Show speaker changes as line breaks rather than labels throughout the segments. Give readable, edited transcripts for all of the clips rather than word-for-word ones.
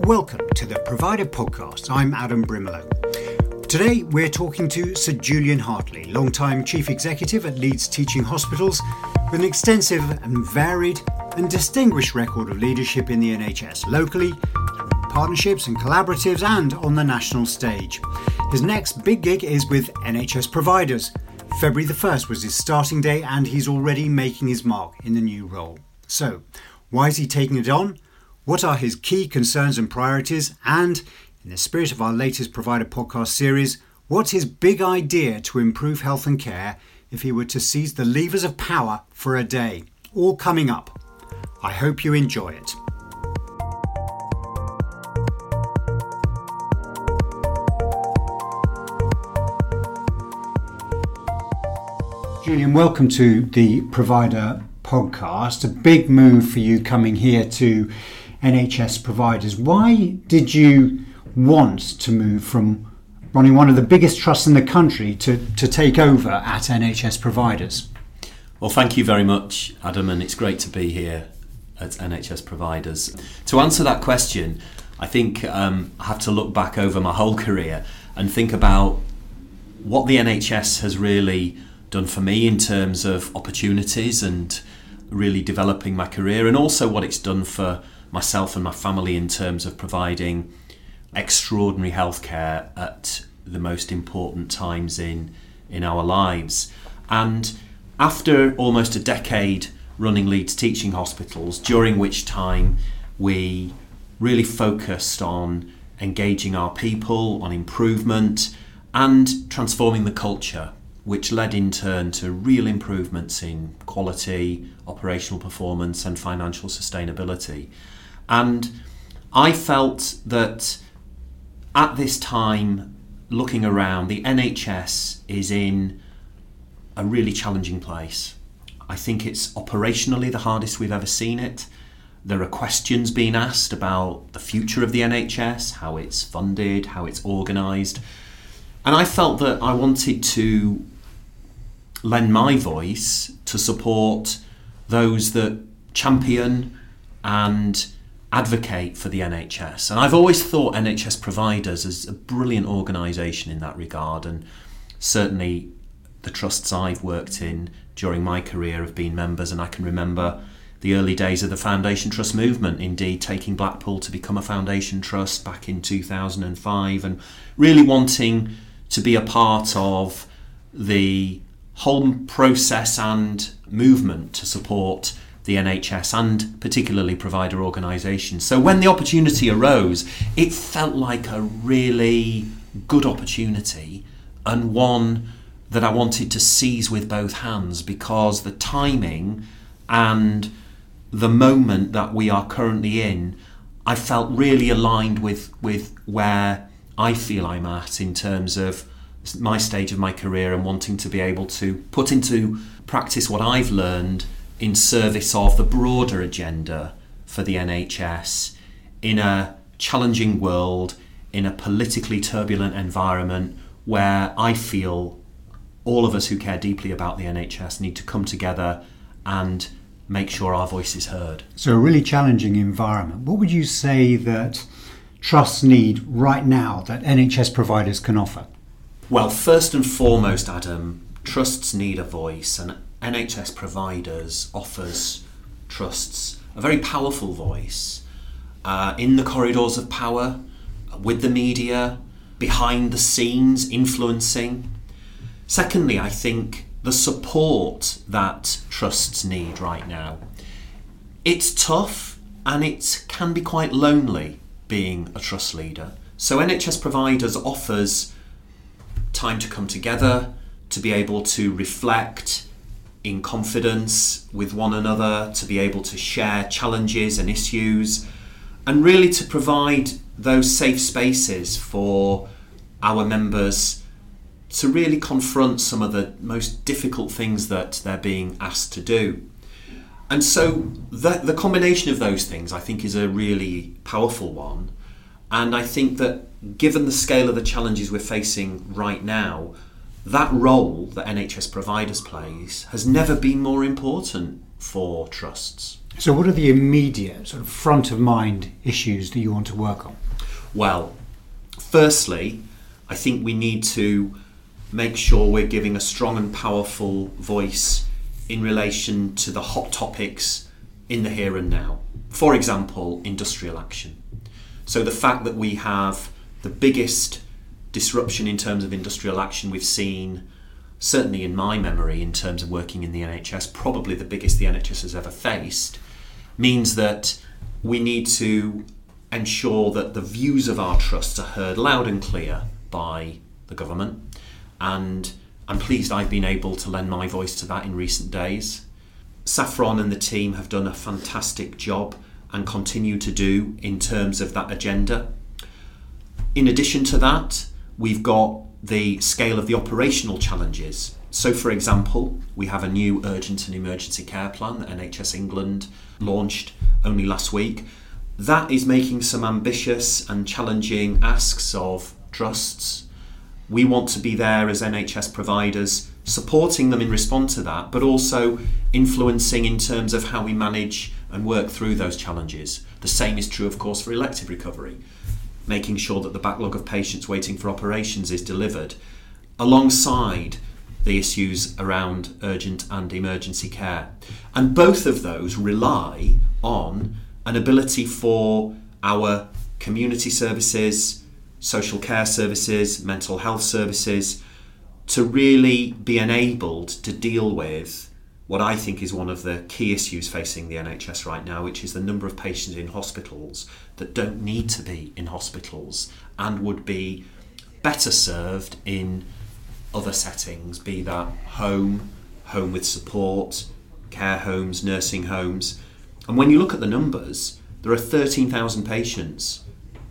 Welcome to the Provider Podcast. I'm Adam Brimelow. Today we're talking to Sir Julian Hartley, long-time Chief Executive at Leeds Teaching Hospitals, with an extensive and varied and distinguished record of leadership in the NHS, locally, partnerships and collaboratives, and on the national stage. His next big gig is with NHS Providers. February the 1st was his starting day and he's already making his mark in the new role. So, why is he taking it on? What are his key concerns and priorities? And, in the spirit of our latest Provider Podcast series, what's his big idea to improve health and care if he were to seize the levers of power for a day? All coming up. I hope you enjoy it. Julian, welcome to the Provider Podcast. A big move for you coming here to NHS Providers. Why did you want to move from running one of the biggest trusts in the country to take over at NHS Providers?
Well, thank you very much, Adam, and it's great to be here at NHS Providers. To answer that question, I think I have to look back over my whole career and think about what the NHS has really done for me in terms of opportunities and really developing my career, and also what it's done for myself and my family in terms of providing extraordinary healthcare at the most important times in our lives. And after almost a decade running Leeds Teaching Hospitals, during which time we really focused on engaging our people, on improvement and transforming the culture, which led in turn to real improvements in quality, operational performance and financial sustainability. And I felt that at this time, looking around, the NHS is in a really challenging place. I think it's operationally the hardest we've ever seen it. There are questions being asked about the future of the NHS, how it's funded, how it's organised. And I felt that I wanted to lend my voice to support those that champion and advocate for the NHS. And I've always thought NHS Providers as a brilliant organisation in that regard, and certainly the trusts I've worked in during my career have been members, and I can remember the early days of the Foundation Trust movement, indeed taking Blackpool to become a Foundation Trust back in 2005, and really wanting to be a part of the whole process and movement to support the NHS and particularly provider organisations. So when the opportunity arose, it felt like a really good opportunity, and one that I wanted to seize with both hands, because the timing and the moment that we are currently in, I felt really aligned with where I feel I'm at in terms of my stage of my career and wanting to be able to put into practice what I've learned in service of the broader agenda for the NHS in a challenging world, in a politically turbulent environment where I feel all of us who care deeply about the NHS need to come together and make sure our voice is heard.
So a really challenging environment. What would you say that trusts need right now that NHS Providers can offer?
Well, first and foremost, Adam, trusts need a voice, and NHS Providers offers trusts a very powerful voice in the corridors of power, with the media, behind the scenes, influencing. Secondly, I think the support that trusts need right now. It's tough and it can be quite lonely being a trust leader. So NHS Providers offers time to come together, to be able to reflect in confidence with one another, to be able to share challenges and issues, and really to provide those safe spaces for our members to really confront some of the most difficult things that they're being asked to do. And so the combination of those things, I think, is a really powerful one. And I think that given the scale of the challenges we're facing right now, that role that NHS providers plays has never been more important for trusts.
So what are the immediate sort of front of mind issues that you want to work on?
Well, firstly, I think we need to make sure we're giving a strong and powerful voice in relation to the hot topics in the here and now. For example, industrial action. So the fact that we have the biggest disruption in terms of industrial action we've seen, certainly in my memory in terms of working in the NHS, probably the biggest the NHS has ever faced, means that we need to ensure that the views of our trusts are heard loud and clear by the government, and I'm pleased I've been able to lend my voice to that in recent days. Saffron and the team have done a fantastic job and continue to do in terms of that agenda. In addition to that, we've got the scale of the operational challenges. So, for example, we have a new urgent and emergency care plan that NHS England launched only last week. That is making some ambitious and challenging asks of trusts. We want to be there as NHS providers, supporting them in response to that, but also influencing in terms of how we manage and work through those challenges. The same is true, of course, for elective recovery, making sure that the backlog of patients waiting for operations is delivered, alongside the issues around urgent and emergency care. And both of those rely on an ability for our community services, social care services, mental health services to really be enabled to deal with what I think is one of the key issues facing the NHS right now, which is the number of patients in hospitals that don't need to be in hospitals and would be better served in other settings, be that home with support, care homes, nursing homes. And when you look at the numbers, there are 13,000 patients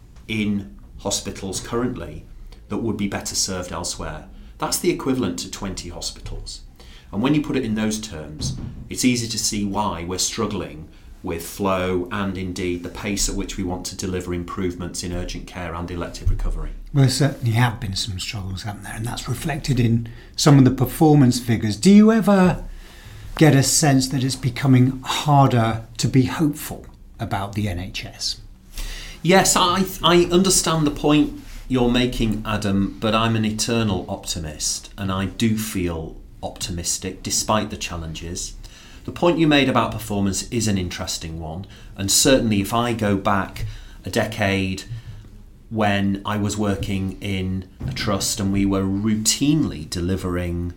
in hospitals currently that would be better served elsewhere. That's the equivalent to 20 hospitals. And when you put it in those terms, it's easy to see why we're struggling with flow and indeed the pace at which we want to deliver improvements in urgent care and elective recovery.
Well, there certainly have been some struggles, haven't there? And that's reflected in some of the performance figures. Do you ever get a sense that it's becoming harder to be hopeful about the NHS?
Yes, I understand the point you're making, Adam, but I'm an eternal optimist and I do feel optimistic despite the challenges. The point you made about performance is an interesting one, and certainly if I go back a decade when I was working in a trust and we were routinely delivering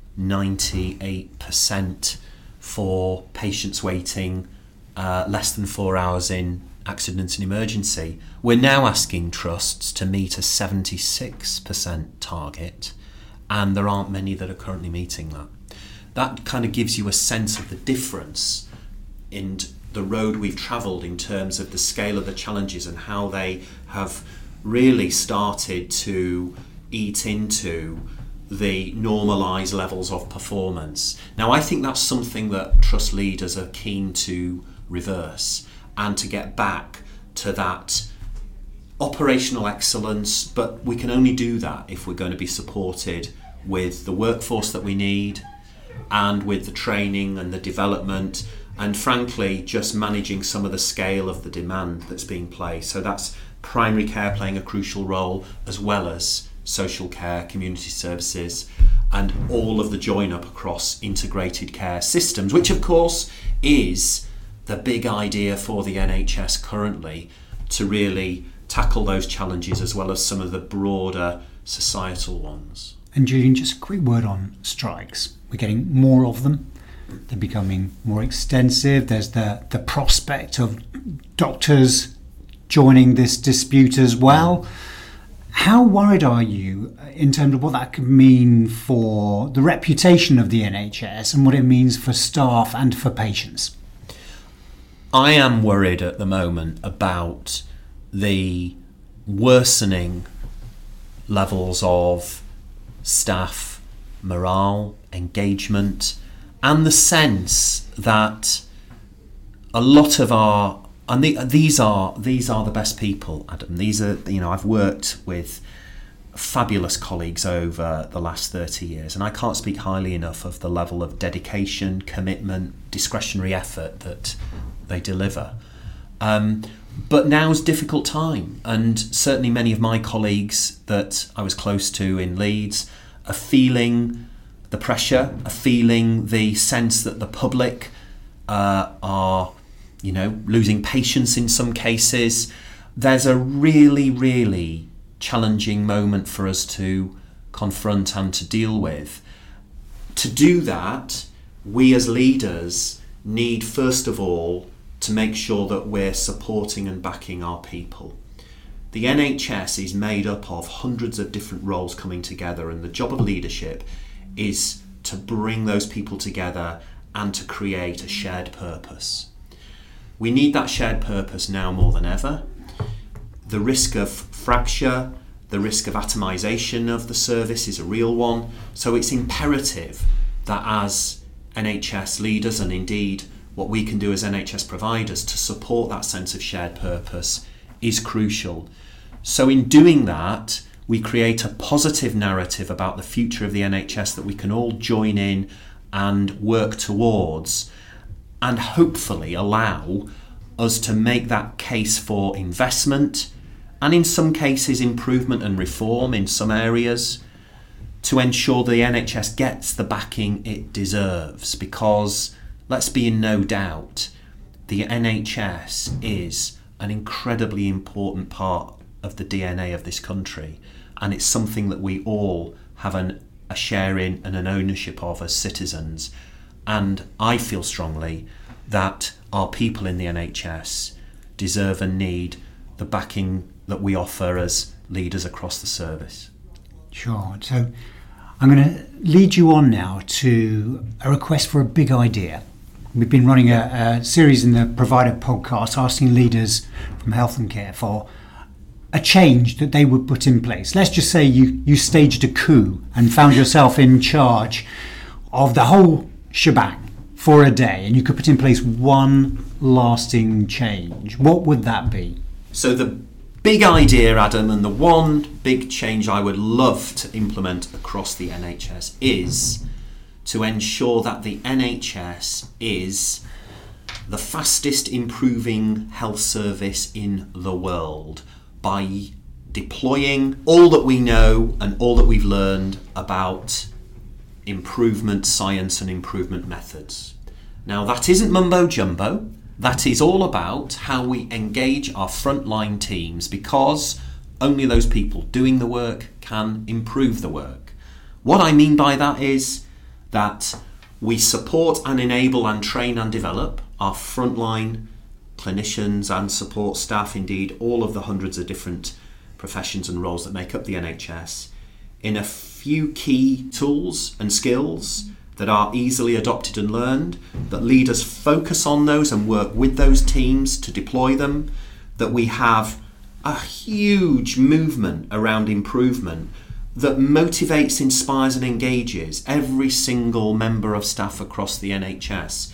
98% for patients waiting less than 4 hours in accident and emergency, we're now asking trusts to meet a 76% target, and there aren't many that are currently meeting that. That kind of gives you a sense of the difference in the road we've travelled in terms of the scale of the challenges and how they have really started to eat into the normalised levels of performance. Now, I think that's something that trust leaders are keen to reverse and to get back to that operational excellence, but we can only do that if we're going to be supported with the workforce that we need and with the training and the development and frankly just managing some of the scale of the demand that's being placed. So that's primary care playing a crucial role, as well as social care, community services, and all of the join up across integrated care systems, which of course is the big idea for the NHS currently, to really tackle those challenges as well as some of the broader societal ones.
And Julian, just a quick word on strikes. We're getting more of them. They're becoming more extensive. There's the prospect of doctors joining this dispute as well. How worried are you in terms of what that could mean for the reputation of the NHS and what it means for staff and for patients?
I am worried at the moment about the worsening levels of staff morale, engagement, and the sense that a lot of our, and these are the best people, Adam. These are, I've worked with fabulous colleagues over the last 30 years, and I can't speak highly enough of the level of dedication, commitment, discretionary effort that they deliver. But now's a difficult time, and certainly many of my colleagues that I was close to in Leeds are feeling the pressure, are feeling the sense that the public are, losing patience in some cases. There's a really, really challenging moment for us to confront and to deal with. To do that, we as leaders need, first of all, to make sure that we're supporting and backing our people. The NHS is made up of hundreds of different roles coming together, and the job of leadership is to bring those people together and to create a shared purpose. We need that shared purpose now more than ever. The risk of fracture, the risk of atomisation of the service is a real one, so it's imperative that as NHS leaders, and indeed what we can do as NHS providers to support that sense of shared purpose is crucial. So in doing that, we create a positive narrative about the future of the NHS that we can all join in and work towards, and hopefully allow us to make that case for investment, and in some cases improvement and reform in some areas, to ensure the NHS gets the backing it deserves. Because let's be in no doubt, the NHS is an incredibly important part of the DNA of this country, and it's something that we all have a share in and an ownership of as citizens. And I feel strongly that our people in the NHS deserve and need the backing that we offer as leaders across the service.
Sure. So I'm going to lead you on now to a request for a big idea. We've been running a series in the Provider podcast asking leaders from health and care for a change that they would put in place. Let's just say you staged a coup and found yourself in charge of the whole shebang for a day, and you could put in place one lasting change. What would that be?
So the big idea, Adam, and the one big change I would love to implement across the NHS is to ensure that the NHS is the fastest improving health service in the world by deploying all that we know and all that we've learned about improvement science and improvement methods. Now, that isn't mumbo jumbo. That is all about how we engage our frontline teams, because only those people doing the work can improve the work. What I mean by that is that we support and enable and train and develop our frontline clinicians and support staff, indeed all of the hundreds of different professions and roles that make up the NHS, in a few key tools and skills that are easily adopted and learned, that leaders focus on those and work with those teams to deploy them, that we have a huge movement around improvement that motivates, inspires and engages every single member of staff across the NHS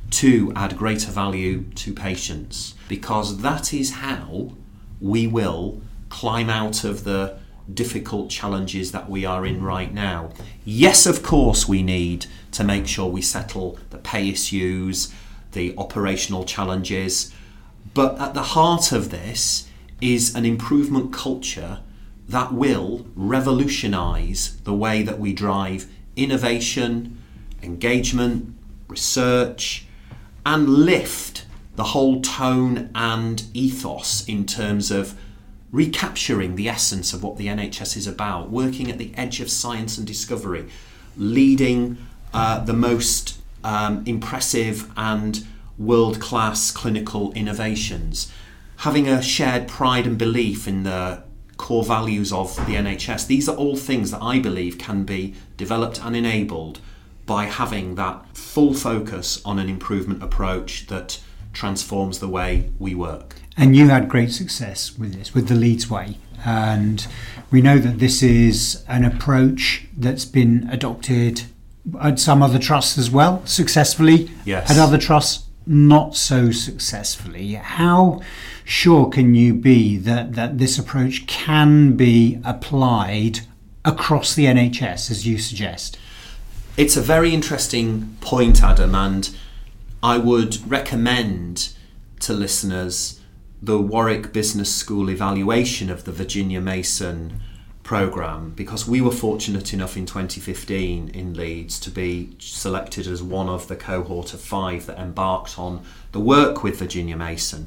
to add greater value to patients, because that is how we will climb out of the difficult challenges that we are in right now. Yes, of course, we need to make sure we settle the pay issues, the operational challenges, but at the heart of this is an improvement culture that will revolutionise the way that we drive innovation, engagement, research, and lift the whole tone and ethos in terms of recapturing the essence of what the NHS is about, working at the edge of science and discovery, leading the most impressive and world-class clinical innovations, having a shared pride and belief in the core values of the NHS. These are all things that I believe can be developed and enabled by having that full focus on an improvement approach that transforms the way we work.
And you had great success with this, with the Leeds Way. And we know that this is an approach that's been adopted at some other trusts as well, successfully.
Yes.
At other trusts not so successfully, how sure can you be that this approach can be applied across the NHS, as you suggest?
It's a very interesting point, Adam, and I would recommend to listeners the Warwick Business School evaluation of the Virginia Mason programme, because we were fortunate enough in 2015 in Leeds to be selected as one of the cohort of 5 that embarked on the work with Virginia Mason.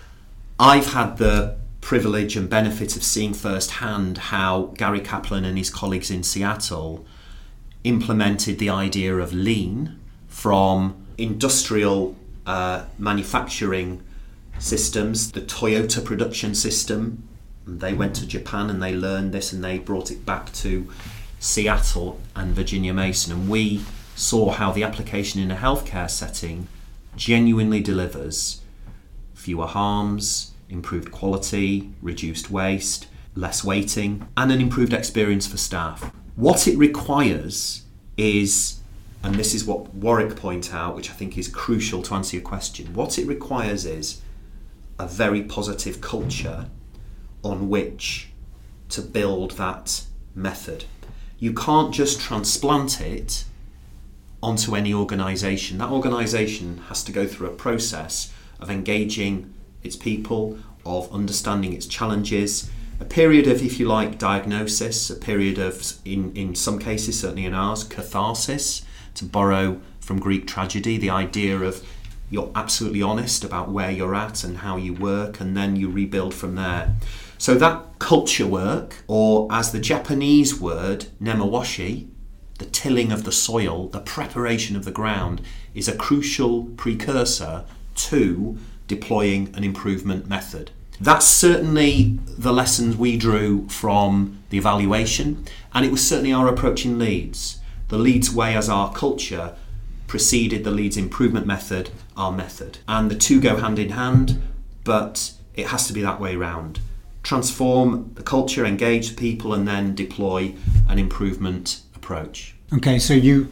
I've had the privilege and benefit of seeing firsthand how Gary Kaplan and his colleagues in Seattle implemented the idea of lean from industrial manufacturing systems, the Toyota production system. They went to Japan and they learned this and they brought it back to Seattle and Virginia Mason, and we saw how the application in a healthcare setting genuinely delivers fewer harms, improved quality, reduced waste, less waiting, and an improved experience for staff. What it requires is, and this is what Warwick point out, which I think is crucial to answer your question, what it requires is a very positive culture on which to build that method. You can't just transplant it onto any organisation. That organisation has to go through a process of engaging its people, of understanding its challenges, a period of, if you like, diagnosis, a period of, in some cases, certainly in ours, catharsis, to borrow from Greek tragedy, the idea of you're absolutely honest about where you're at and how you work, and then you rebuild from there. So that culture work, or as the Japanese word, nemawashi, the tilling of the soil, the preparation of the ground, is a crucial precursor to deploying an improvement method. That's certainly the lessons we drew from the evaluation, and it was certainly our approach in Leeds. The Leeds way as our culture preceded the Leeds improvement method, our method. And the two go hand in hand, but it has to be that way round. Transform the culture, engage people, and then deploy an improvement approach.
Okay, so you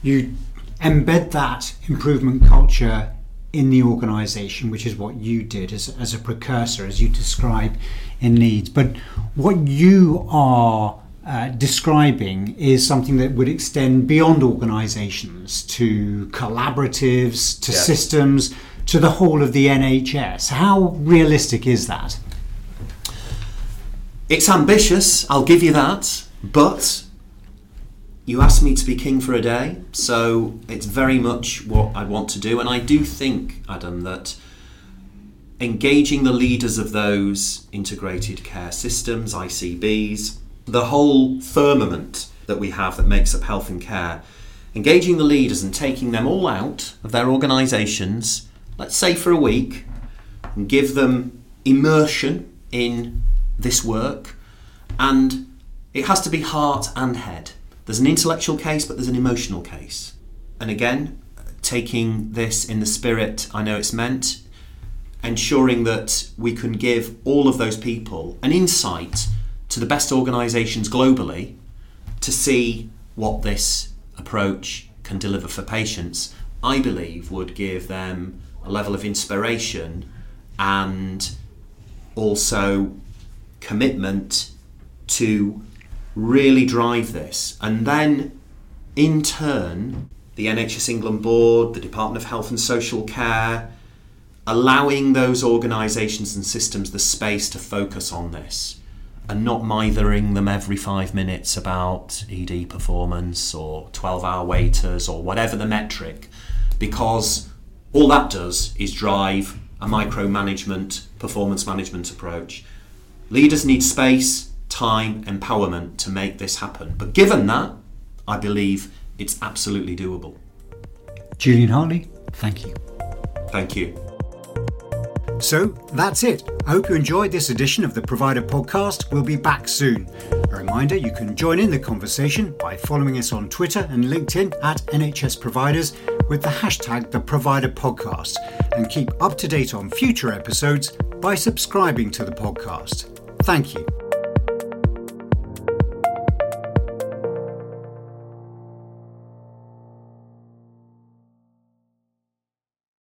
embed that improvement culture in the organisation, which is what you did as a precursor, as you describe in Leeds. But what you are describing is something that would extend beyond organisations to collaboratives, to systems, to the whole of the NHS. How realistic is that?
It's ambitious, I'll give you that, but you asked me to be king for a day, so it's very much what I want to do. And I do think, Adam, that engaging the leaders of those integrated care systems, ICBs, the whole firmament that we have that makes up health and care, engaging the leaders and taking them all out of their organisations, let's say for a week, and give them immersion in this work. And it has to be heart and head. There's an intellectual case, but there's an emotional case. And again, taking this in the spirit I know it's meant, ensuring that we can give all of those people an insight to the best organisations globally to see what this approach can deliver for patients, I believe would give them a level of inspiration and also commitment to really drive this. And then in turn, the NHS England Board, the Department of Health and Social Care, allowing those organisations and systems the space to focus on this and not mithering them every 5 minutes about ED performance or 12-hour waiters or whatever the metric, because all that does is drive a micromanagement, performance management approach. Leaders need space, time, empowerment to make this happen. But given that, I believe it's absolutely doable.
Julian Hartley, thank you.
Thank you.
So that's it. I hope you enjoyed this edition of the Provider Podcast. We'll be back soon. A reminder, you can join in the conversation by following us on Twitter and LinkedIn at NHS Providers with the hashtag The Provider Podcast, and keep up to date on future episodes by subscribing to the podcast. Thank you.